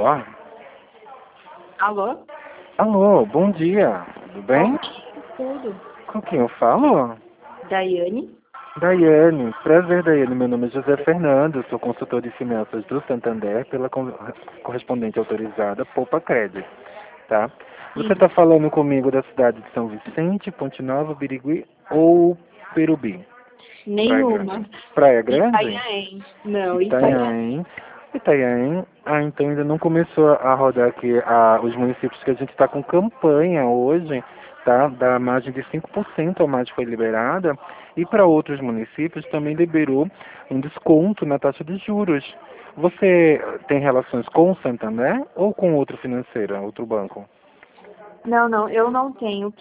Alô? Alô? Alô, bom dia. Tudo bem? Bom dia, tudo. Com quem eu falo? Daiane? Daiane. Prazer, Daiane. Meu nome é José Fernando. Sou consultor de finanças do Santander pela correspondente autorizada Poupa Credit, tá? Você Sim. está falando comigo da cidade de São Vicente, Ponte Nova, Birigui ou Perubi? Praia Nenhuma. Grande. Praia Grande? Itanhaém. Não, Itanhaém. Itanhaém. Itanhaém. Ah, então ainda não começou a rodar aqui os municípios que a gente está com campanha hoje, tá? Da margem de 5% a mais foi liberada. E para outros municípios também liberou um desconto na taxa de juros. Você tem relações com o Santander ou com outro financeiro, outro banco? Não, eu não tenho.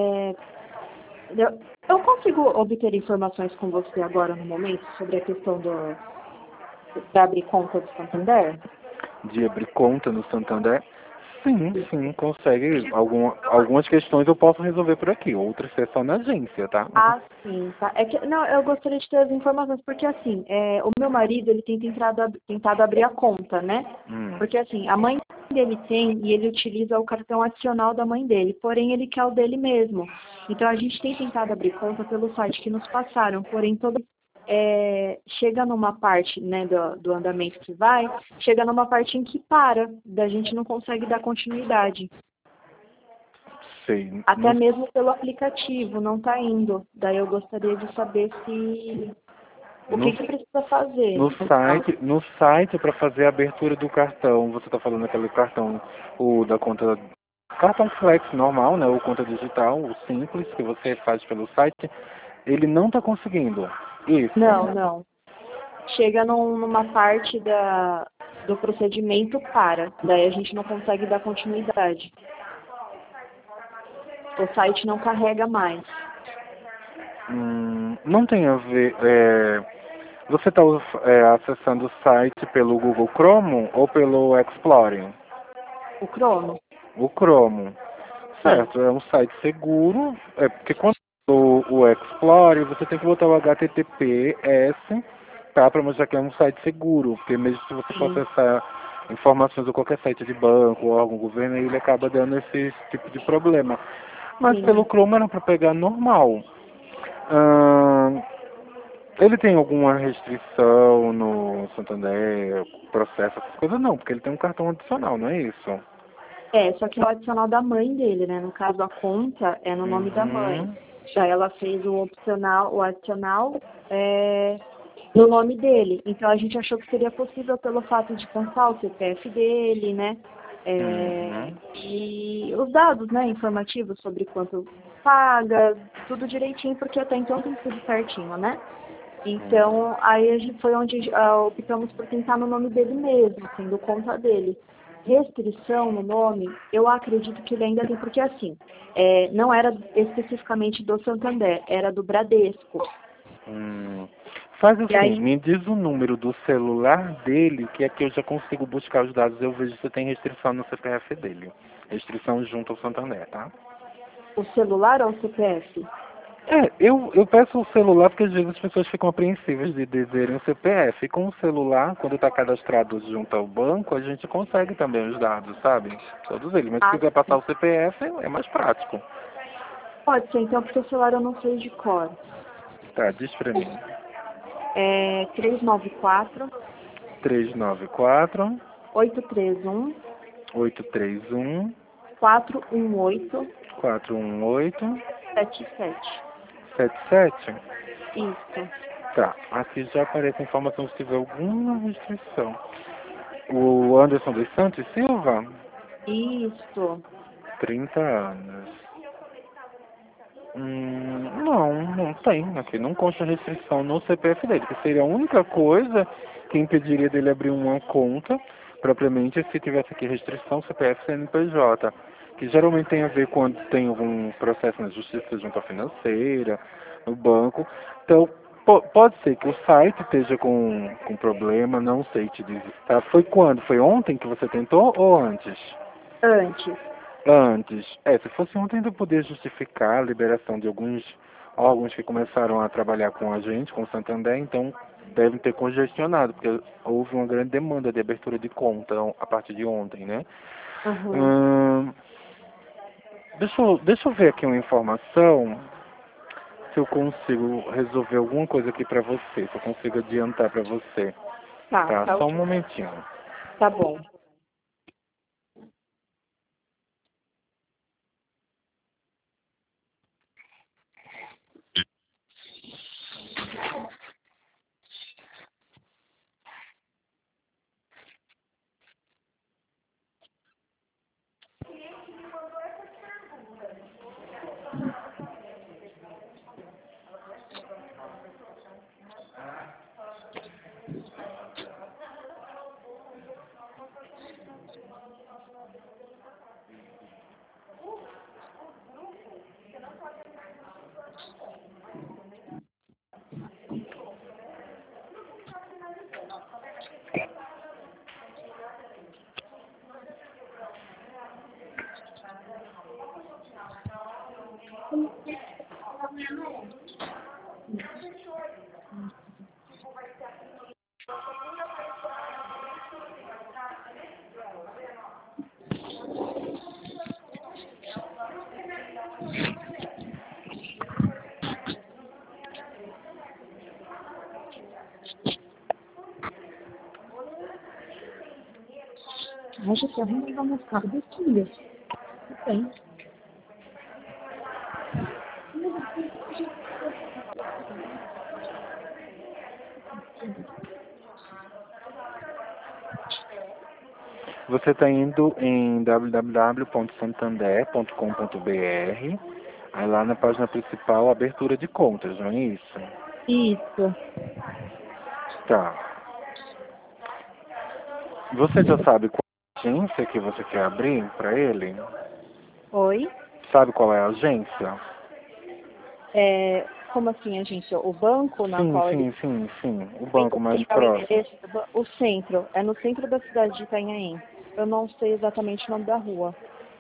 Eu consigo obter informações com você agora no momento sobre a questão de abrir conta do Santander? De abrir conta no Santander? Sim, sim, consegue. Algumas questões eu posso resolver por aqui, outras é só na agência, tá? Ah, sim, tá. Não, eu gostaria de ter as informações, porque assim, o meu marido, ele tem tentado abrir a conta, né? Hum. Porque assim, a mãe dele tem e ele utiliza o cartão adicional da mãe dele, porém ele quer o dele mesmo. Então a gente tem tentado abrir conta pelo site que nos passaram, porém chega numa parte, né, do andamento que vai, chega numa parte em que para, da gente não consegue dar continuidade. Sei. Até mesmo pelo aplicativo, não está indo. Daí eu gostaria de saber o No, que precisa fazer. no site para fazer a abertura do cartão, você está falando aquele cartão, o da conta, cartão Flex normal, né, ou conta digital, o simples, que você faz pelo site, ele não está conseguindo. Isso. Não. Chega numa parte do procedimento para. Daí a gente não consegue dar continuidade. O site não carrega mais. Não tem a ver. Você está acessando o site pelo Google Chrome ou pelo Explorer? O Crono? O Chrome. Sim. Certo, é um site seguro, porque quando o Explorer, você tem que botar o HTTPS, tá, para mostrar que é um site seguro, porque mesmo se você for Sim. acessar informações de qualquer site de banco, órgão, governo, ele acaba dando esse tipo de problema. Mas pelo Sim. Chrome era para pegar normal. Ahn, Ele tem alguma restrição no Santander, processo, essas coisas? Não, porque ele tem um cartão adicional, não é isso? Só que é o adicional da mãe dele, né? No caso, a conta é no nome da mãe. Uhum. Já ela fez o adicional no nome dele. Então a gente achou que seria possível pelo fato de constar o CPF dele, né? Uhum. E os dados, né, informativos sobre quanto paga, tudo direitinho, porque até então tem tudo certinho, né? Então, aí a gente foi onde optamos por tentar no nome dele mesmo, sendo conta dele. Restrição no nome, eu acredito que ele ainda tem, porque assim, não era especificamente do Santander, era do Bradesco. Hum. Faz E assim, aí, me diz o número do celular dele, que aqui eu já consigo buscar os dados, eu vejo se tem restrição no CPF dele. Restrição junto ao Santander, tá? o celular ou o CPF? Eu peço o celular porque às vezes as pessoas ficam apreensivas de dizerem o CPF. E com o celular, quando está cadastrado junto ao banco, a gente consegue também os dados, sabe? Todos eles. Mas se Ah, quiser passar sim. o CPF, é mais prático. Pode ser, então, porque o celular eu não sei de cor. Tá, diz pra mim. 394 394 831 831 418 418 77. 77. Isso. Tá, aqui já aparece a informação se tiver alguma restrição. O Anderson dos Santos Silva, Isso. 30 anos. Não tem. Aqui não consta restrição no CPF dele, que seria a única coisa que impediria dele abrir uma conta, propriamente, se tivesse aqui restrição CPF CNPJ, que geralmente tem a ver quando tem algum processo na justiça junto à financeira, no banco. Então, pode ser que o site esteja com problema, não sei te dizer. Tá? Foi quando? Foi ontem que você tentou ou antes? Antes. Antes. Se fosse ontem ainda poder justificar a liberação de alguns órgãos que começaram a trabalhar com a gente, com o Santander, então devem ter congestionado, porque houve uma grande demanda de abertura de conta a partir de ontem, né? Uhum. Hum, deixa eu ver aqui uma informação, se eu consigo resolver alguma coisa aqui para você, se eu consigo adiantar para você. Tá, Tá, tá só um ok. momentinho. Tá bom. Acho que a gente vai mostrar daqui. Tem. Você está indo em www.santander.com.br, aí lá na página principal, abertura de contas, não é isso? Isso. Tá. Você já sabe qual agência que você quer abrir para ele? Oi? Sabe qual é a agência? Como assim, a gente? O banco na Sim, qual ele sim, sim, sim. O tem banco que mais pegar o próximo. endereço o centro. É no centro da cidade de Itanhaém. Eu não sei exatamente o nome da rua.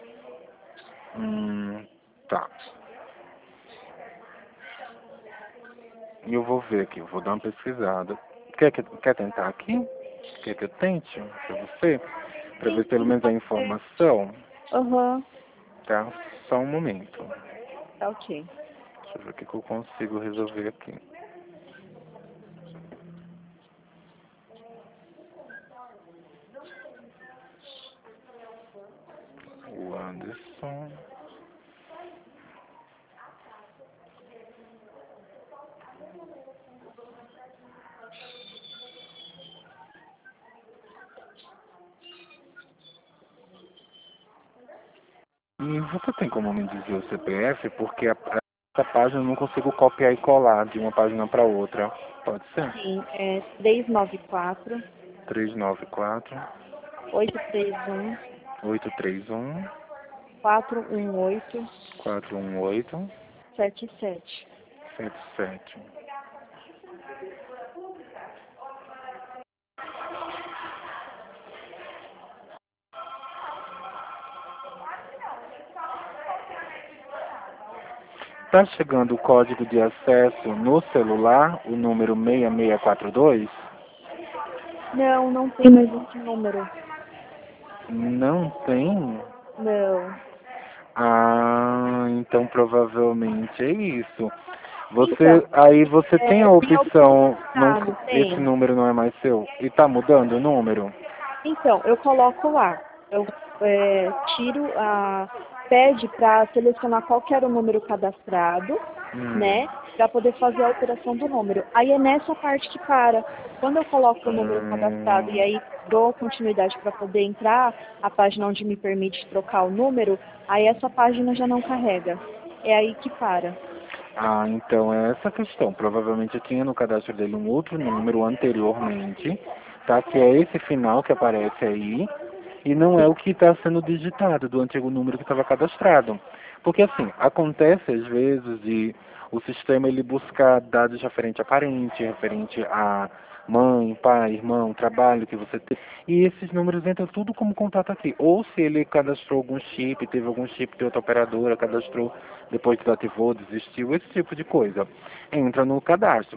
Tá. E eu vou ver aqui, eu vou dar uma pesquisada. Quer tentar aqui? Quer que eu tente para você? Para Sim, ver pelo sim, menos a pode ser. informação? Aham. Tá? Só um momento. Tá ok. Deixa eu ver o que eu consigo resolver aqui. O Anderson. E você tem como me dizer o CPF? Porque essa página eu não consigo copiar e colar de uma página para outra. Pode ser? Sim, é 394 394 831 831 418 418 77. 77. Tá chegando o código de acesso no celular, o número 6642? Não, não tem mais esse número. Não tem? Não. Ah, então provavelmente é isso. Então, Você tem a tem a opção opção, não, estado, esse tem. número não é mais seu, e tá mudando o número? Então, eu coloco lá. Eu tiro pede para selecionar qual que era o número cadastrado, Hum, né? Para poder fazer a alteração do número. Aí é nessa parte que para. Quando eu coloco o número cadastrado e hum, aí dou continuidade para poder entrar a página onde me permite trocar o número, aí essa página já não carrega. É aí que para. ah, então é essa a questão. Provavelmente eu tinha no cadastro dele um outro número anteriormente, tá? Que é esse final que aparece aí, e não é o que está sendo digitado do antigo número que estava cadastrado. Porque assim, acontece às vezes de o sistema ele buscar dados referente a parente, referente a mãe, pai, irmão, trabalho que você tem, e esses números entram tudo como contato aqui. Ou se ele cadastrou algum chip, teve algum chip de outra operadora, cadastrou, depois desativou, desistiu, esse tipo de coisa. Entra no cadastro.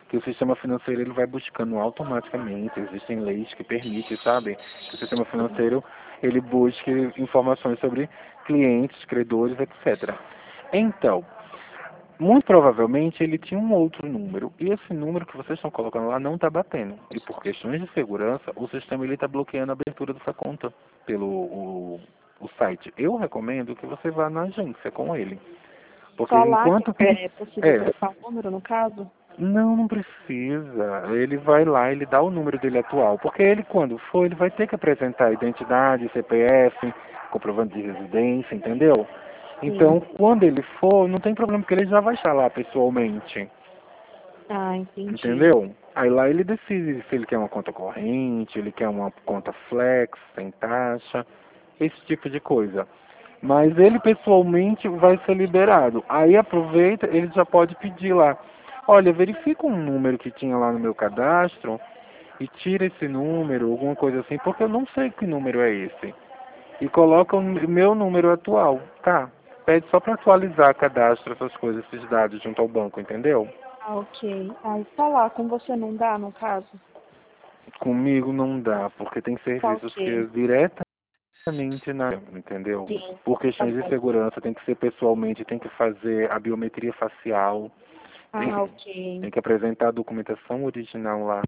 que o sistema financeiro ele vai buscando automaticamente, existem leis que permitem, sabe, que o sistema financeiro ele busque informações sobre clientes, credores, etc. Então, muito provavelmente ele tinha um outro número, e esse número que vocês estão colocando lá não está batendo. E por questões de segurança, o sistema está bloqueando a abertura dessa conta pelo o site. Eu recomendo que você vá na agência com ele. Porque Só lá enquanto... que é possível trocar o número, no caso? Não precisa. Ele vai lá, ele dá o número dele atual. Porque ele, quando for, ele vai ter que apresentar identidade, CPF, comprovante de residência, entendeu? Então, Sim. quando ele for, não tem problema, porque ele já vai estar lá pessoalmente. Ah, entendi. Entendeu? Aí lá ele decide se ele quer uma conta corrente, ele quer uma conta flex, sem taxa, esse tipo de coisa. Mas ele pessoalmente vai ser liberado. Aí aproveita, ele já pode pedir lá. Olha, verifica um número que tinha lá no meu cadastro e tira esse número, alguma coisa assim, porque eu não sei que número é esse. E coloca o meu número atual, tá? Pede só para atualizar cadastro, essas coisas, esses dados junto ao banco, entendeu? Ah, ok. Aí falar com você não dá, no caso? Comigo não dá, porque tem Tá serviços que é ok. diretamente na, entendeu? Sim. Por Tá questões de bom. segurança, tem que ser pessoalmente, tem que fazer a biometria facial, tem, Ah, ok. tem que apresentar a documentação original lá,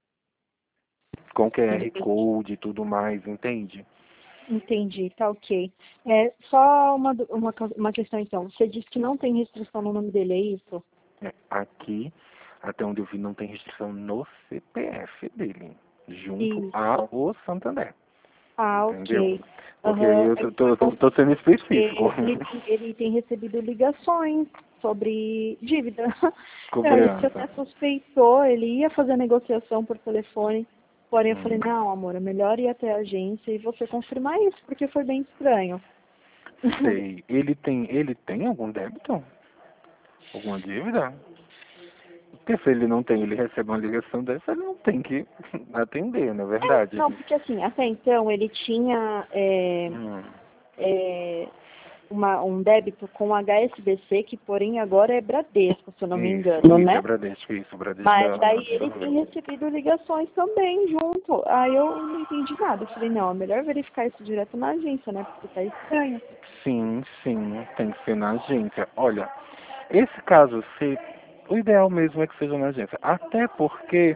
com QR Entendi. Code e tudo mais, entende? Entendi, tá ok. É, só uma questão então. Você disse que não tem restrição no nome dele, é isso? É, aqui, até onde eu vi, não tem restrição no CPF dele, junto Isso. ao Santander, Ah, entendeu? ok. Porque aí Aham. eu Eu tô sendo específico. porque ele tem recebido ligações sobre dívida. É, isso Cobrança. até suspeitou, ele ia fazer a negociação por telefone, porém eu falei, Hum. não, amor, é melhor ir até a agência e você confirmar isso, porque foi bem estranho. Sei. Ele tem algum débito? Alguma dívida? Porque se ele não tem, ele recebe uma ligação dessa, ele não tem que atender, não é verdade? Não, porque assim, até então ele tinha Hum. é, um débito com HSBC, que porém agora é Bradesco, se eu não me engano, Isso, é né? Bradesco, isso, Bradesco Mas da daí ele Nova tem York. recebido ligações também junto. Aí eu não entendi nada. Eu falei, não, é melhor verificar isso direto na agência, né? Porque tá estranho. Sim, sim, tem que ser na agência. Olha, esse caso, se, o ideal mesmo é que seja na agência. Até porque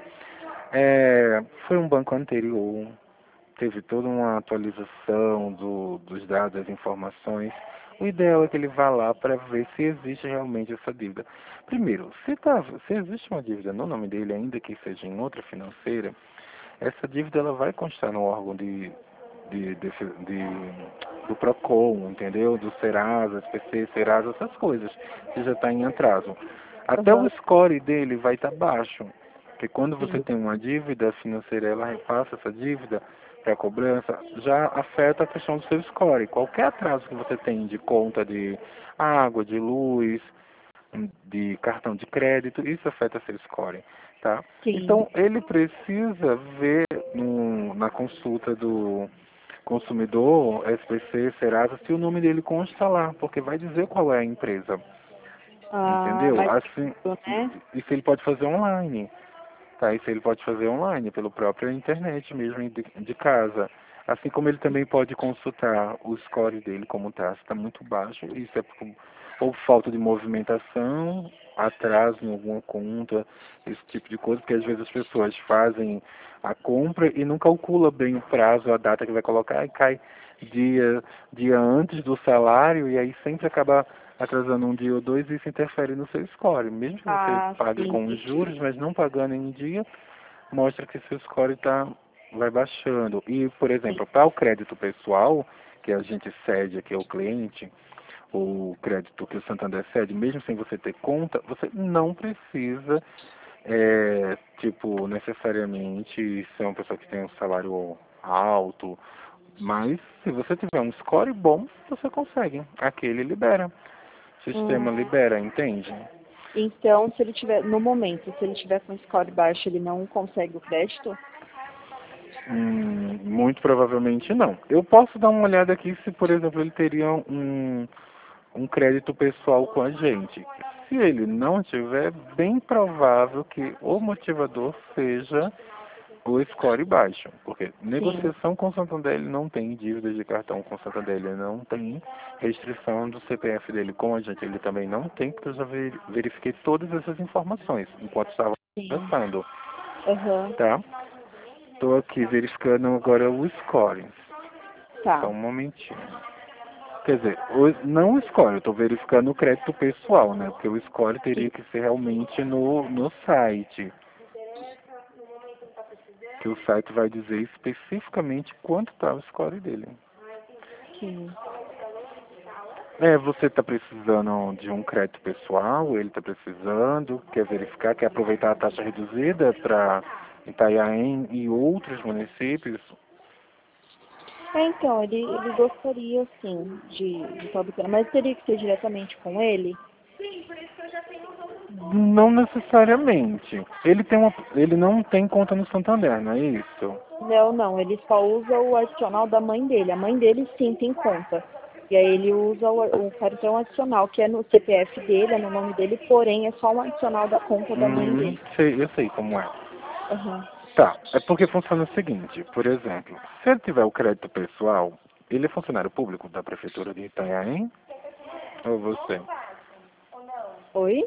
foi um banco anterior, teve toda uma atualização dos dados, das informações. O ideal é que ele vá lá para ver se existe realmente essa dívida. Primeiro, se existe uma dívida no nome dele, ainda que seja em outra financeira, essa dívida ela vai constar no órgão do PROCON, entendeu? Do Serasa, SPC, Serasa, essas coisas, que já está em atraso. Até o Aham, score dele vai estar baixo, porque quando você sim. tem uma dívida financeira, ela repassa essa dívida para a cobrança, já afeta a questão do seu score. Qualquer atraso que você tem de conta de água, de luz, de cartão de crédito, isso afeta seu score, tá? Sim. Então, ele precisa ver na consulta do consumidor, SPC, Serasa, se o nome dele consta lá, porque vai dizer qual é a empresa, Ah, entendeu? mas, Assim, né? isso ele pode fazer online, tá? Isso ele pode fazer online, pelo próprio internet mesmo, de casa. Assim como ele também pode consultar o score dele, como está, se está muito baixo, isso é ou falta de movimentação, atraso em alguma conta, esse tipo de coisa, porque às vezes as pessoas fazem a compra e não calcula bem o prazo, a data que vai colocar, e cai dia, dia antes do salário, e aí sempre acaba atrasando um dia ou dois, e isso interfere no seu score. Mesmo que você Ah, pague sim, com os juros, entendi. mas não pagando em dia, mostra que seu score vai baixando. E, por Sim. exemplo, para o crédito pessoal, que a gente cede aqui ao cliente, o crédito que o Santander cede, mesmo sem você ter conta, você não precisa, tipo, necessariamente ser uma pessoa que tem um salário alto, mas se você tiver um score bom, você consegue. Aquele libera. O sistema Hum, libera, entende? então, se ele tiver, no momento, se ele tiver com score baixo, ele não consegue o crédito? Muito provavelmente não. Eu posso dar uma olhada aqui se, por exemplo, ele teria um crédito pessoal com a gente. Se ele não tiver, é bem provável que o motivador seja o score baixo, porque Sim. negociação com o Santander ele não tem dívidas de cartão com o Santander, ele não tem restrição do CPF dele com a gente, ele também não tem, porque eu já verifiquei todas essas informações enquanto estava Sim. conversando, Aham. tá? Estou aqui verificando agora o score, só Tá. um momentinho. Quer dizer, não o score, eu estou verificando o crédito pessoal, né? Porque o score teria Sim. que ser realmente no site. Que o site vai dizer especificamente quanto está o score dele. Sim. Você está precisando de um crédito pessoal, ele está precisando, quer verificar, quer aproveitar a taxa reduzida para Itanhaém e outros municípios? Então, ele gostaria, sim, de estar obtendo, mas teria que ser diretamente com ele? Não necessariamente. Ele não tem conta no Santander, não é isso? Não, não, ele só usa o adicional da mãe dele. A mãe dele, sim, tem conta. E aí ele usa o cartão adicional, que é no CPF dele, é no nome dele, porém é só um adicional da conta da mãe dele. Eu sei como é. Aham. Tá, é porque funciona o seguinte, por exemplo, se ele tiver o crédito pessoal, ele é funcionário público da Prefeitura de Itanhaém ou você? Oi?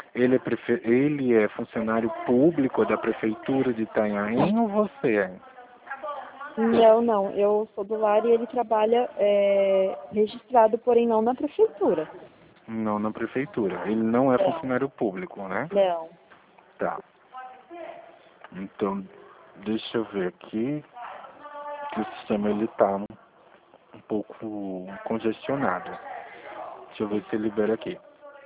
Ele é funcionário público da Prefeitura de Itanhaém ou você é? Não, não, eu sou do lar e ele trabalha registrado, porém não na prefeitura. Não na Prefeitura. Ele não é Não, funcionário público, né? não. Tá. Então, deixa eu ver aqui que o sistema ele tá um pouco congestionado. Deixa eu ver se libera aqui.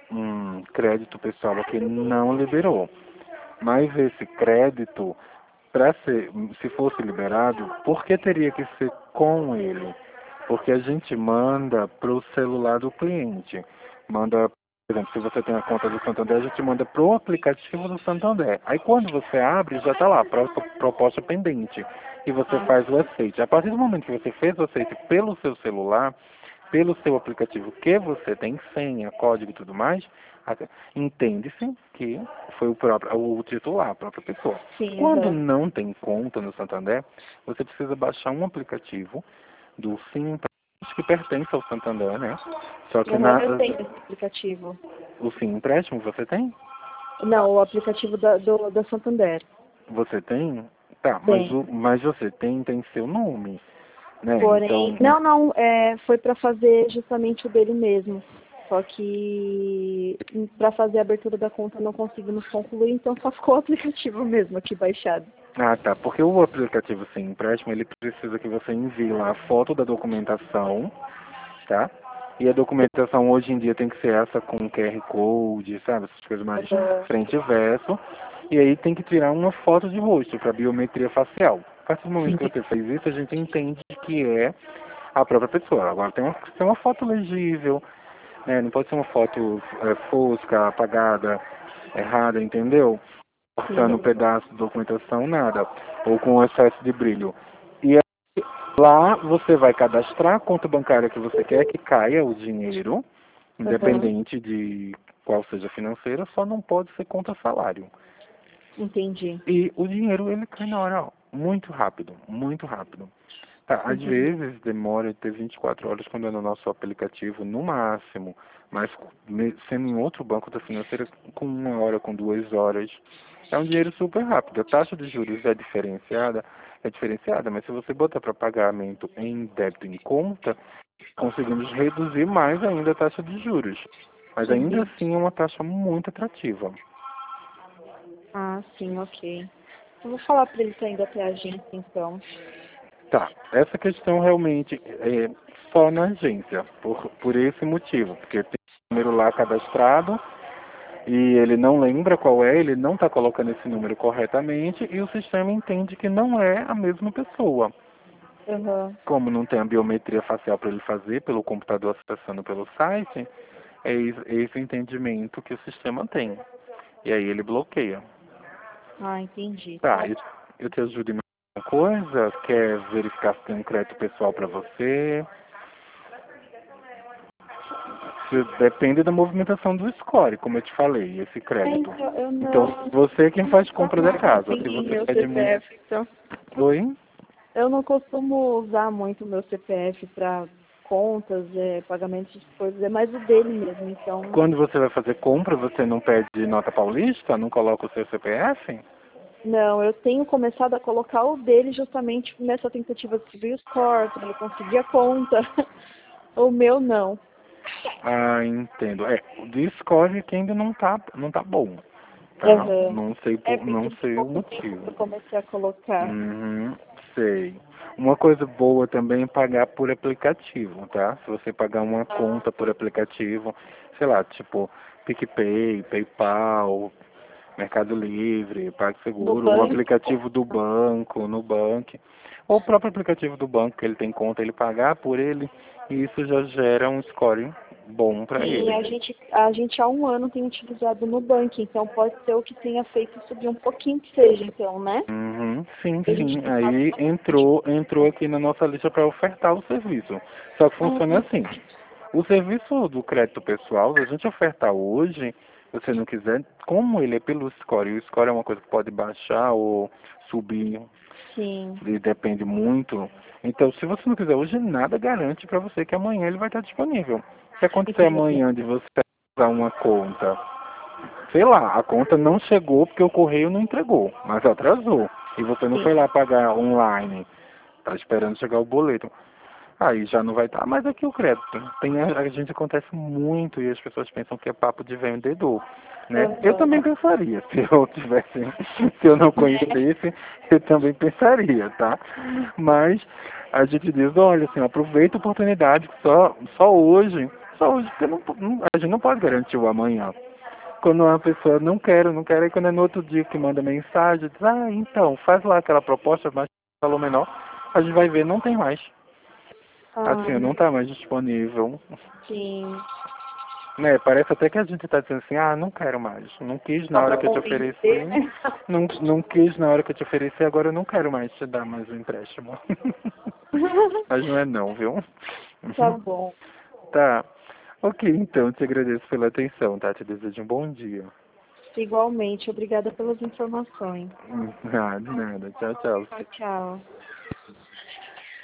Crédito pessoal aqui não liberou. Mas esse crédito, para ser, se fosse liberado, por que teria que ser com ele? Porque a gente manda para o celular do cliente. Manda, por exemplo, se você tem a conta do Santander, a gente manda para o aplicativo do Santander. Aí quando você abre, já está lá, proposta pendente. E você Ah, faz o aceite. A partir do momento que você fez o aceite pelo seu celular, pelo seu aplicativo que você tem senha, código e tudo mais, entende-se que foi o titular, a própria pessoa. sim, Quando aham. não tem conta no Santander, você precisa baixar um aplicativo do Sim que pertence ao Santander, né? Só que Aham, eu tenho esse aplicativo. o Sim Empréstimo você tem? Não, o aplicativo da Santander. Você tem? Tá, Tem. mas você tem seu nome, né? Porém, Então, não, não, foi para fazer justamente o dele mesmo. Só que para fazer a abertura da conta não conseguimos concluir, então só ficou o aplicativo mesmo aqui baixado. tá, porque o aplicativo Sim Empréstimo, ele precisa que você envie lá a foto da documentação, tá? E a documentação hoje em dia tem que ser essa com QR Code, sabe? Essas coisas mais Aham. frente e verso. E aí tem que tirar uma foto de rosto para biometria facial. A partir do momento que Sim. você fez isso, a gente entende que é a própria pessoa. Agora tem que ser uma foto legível, né? Não pode ser uma foto fosca, apagada, errada, entendeu? Cortando um Sim. pedaço de documentação, nada. Ou com excesso de brilho. E lá você vai cadastrar a conta bancária que você quer que caia o dinheiro, Aham. independente de qual seja a financeira, só não pode ser conta salário. Entendi. E o dinheiro ele cai na hora, ó, muito rápido, muito rápido. Tá, às Entendi. vezes demora até 24 horas quando é no nosso aplicativo, no máximo, mas sendo em outro banco da financeira com 1 hora, com 2 horas. É um dinheiro super rápido. A taxa de juros é diferenciada, mas se você botar para pagamento em débito em conta, conseguimos reduzir mais ainda a taxa de juros. Mas ainda Entendi. assim é uma taxa muito atrativa. Ah, sim, ok. Eu vou falar para ele estar indo até a agência, então. Tá, essa questão realmente é só na agência, por esse motivo, porque tem um número lá cadastrado e ele não lembra qual é, ele não está colocando esse número corretamente e o sistema entende que não é a mesma pessoa. Aham. Como não tem a biometria facial para ele fazer pelo computador acessando pelo site, é esse entendimento que o sistema tem. E aí ele bloqueia. Ah, entendi. Tá, Tá. eu te ajudo em mais alguma coisa? Quer verificar se tem um crédito pessoal para você? depende da movimentação do score, como eu te falei, esse crédito. Eu não. Então, você é quem faz compra da casa. Se Tem você meu pede muito... CPF, então. Oi? Eu não costumo usar muito o meu CPF para contas, pagamentos de coisas, é mais o dele mesmo, então. Quando você vai fazer compra, você não pede nota paulista? Não coloca o seu CPF? Não, eu tenho começado a colocar o dele justamente nessa tentativa de subir o score, para ele conseguir a conta. O meu não. Ah, entendo. O Discord que ainda não tá bom. Tá? Uhum. Não Porque sei o pouco tempo que motivo. eu comecei a colocar. Uhum, sei. Uma coisa boa também é pagar por aplicativo, tá? Se você pagar uma conta por aplicativo, sei lá, tipo PicPay, PayPal, Mercado Livre, No PagSeguro, o banco. aplicativo do banco, Nubank, ou o próprio aplicativo do banco que ele tem conta, ele pagar por ele, e isso já gera um score bom para Sim, ele. a gente há um ano tem utilizado no banco, então pode ser o que tenha feito subir um pouquinho que seja, então, né? Uhum, sim, A gente sim. tem Aí entrou aqui na nossa lista para ofertar o serviço. Só que funciona assim. O serviço do crédito pessoal, se a gente ofertar hoje, se você não quiser, como ele é pelo score, e o score é uma coisa que pode baixar ou subir, Sim. e depende muito. Então, se você não quiser hoje, nada garante para você que amanhã ele vai estar disponível. Se acontecer Entendi. amanhã de você usar uma conta, sei lá, a conta não chegou porque o correio não entregou, mas atrasou. E você não foi Sim. lá pagar online, tá esperando chegar o boleto. Aí já não vai estar mais aqui o crédito. A gente acontece muito e as pessoas pensam que é papo de vendedor, né? Eu Uhum. também pensaria, se eu não conhecesse, eu também pensaria, tá? Mas a gente diz, olha, assim, aproveita a oportunidade que só hoje, porque a gente não pode garantir o amanhã. Quando uma pessoa não quero, aí quando é no outro dia que manda mensagem, diz, então, faz lá aquela proposta, mas valor menor, a gente vai ver, não tem mais. Ah, Assim, não tá mais disponível. sim. Né, parece até que a gente tá dizendo assim, não quero mais. Não quis na Só hora para que eu te convencer, ofereci. né? Não quis na hora que eu te ofereci, agora eu não quero mais te dar mais um empréstimo. Mas não é não, viu? Tá bom. Tá. Ok, então, te agradeço pela atenção, tá? Te desejo um bom dia. Igualmente, obrigada pelas informações. Nada, nada. Tchau, tchau. Tchau, tchau.